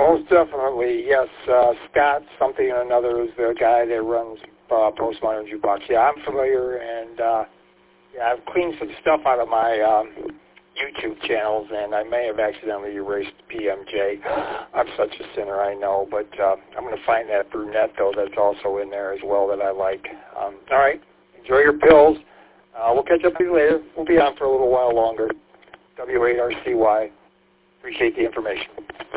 most definitely. Yes, Scott something or another is the guy that runs Postmodern Jukebox. Yeah, I'm familiar, and I've cleaned some stuff out of my YouTube channels, and I may have accidentally erased PMJ. I'm such a sinner, I know, but I'm going to find that brunette, though, that's also in there as well that I like. All right, enjoy your pills. We'll catch up with you later. We'll be on for a little while longer. W8RCY. Appreciate the information.